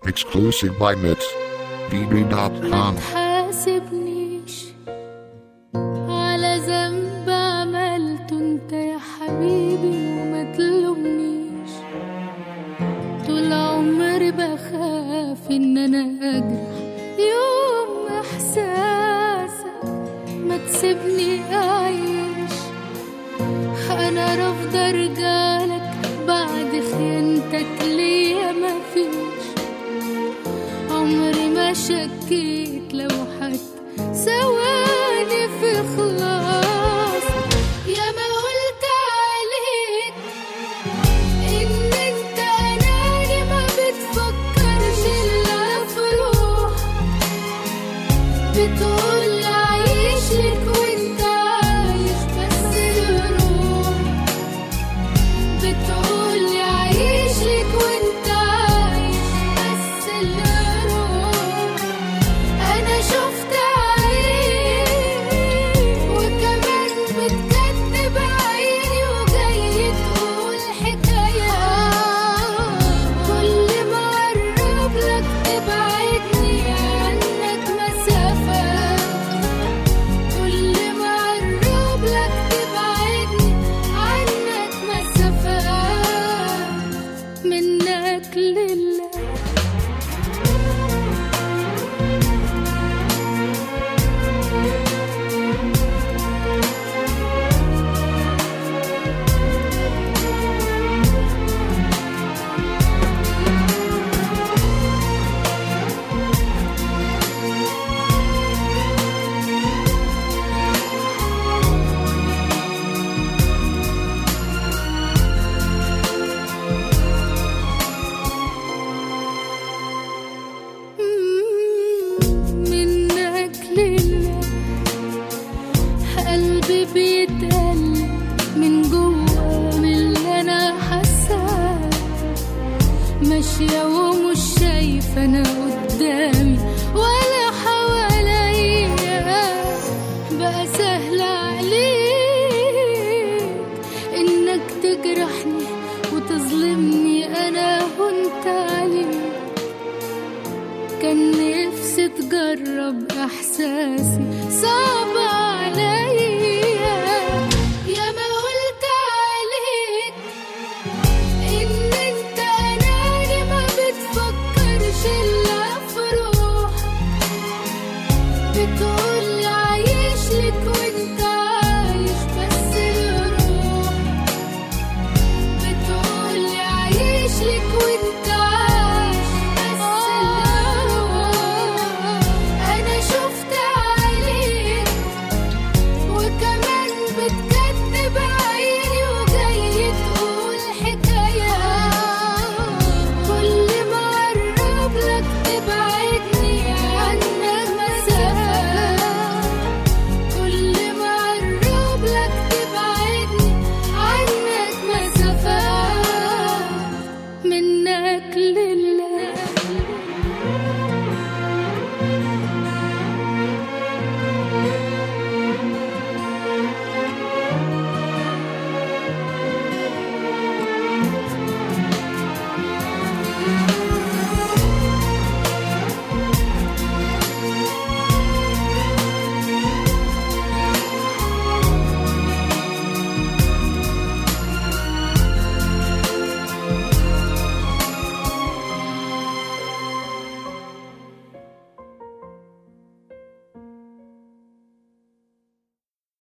Exclusive by MixBB.com. متحاسبنيش على ذنب عملته انت يا حبيبي وما تلومنيش. طول عمري بخاف ان انا اجرح يوم احساسك، ما تسيبني اعيش. انا رافضة ارجعلك بعد خيانتك ليا، مفيش عمري ما شكيت لو حتى ثواني في خلاص. يا ما قلت عليك ان انت اناني، ما بتفكرش الا في روحك. بتقول عايش لك وانت عايش بس لروحك. بتقول عايش لك وانت عايش بس لروحك. انا شفت عيني وكمان بتكتب عيني، وجاي تقول حكاية. كل ما اقرب لك تبعدني عنك مسافة. كل ما اقرب لك تبعدني عنك مسافة. منك لله منك لله. قلبي بيتقلب من جوا من اللي انا حاساه. ماشية ومش شايفة انا قدامي ولا حواليا. بقى سهل عليك انك تجرحني وتظلمني انا وانت عليك. كان نفسي تجرب احساسي، صعب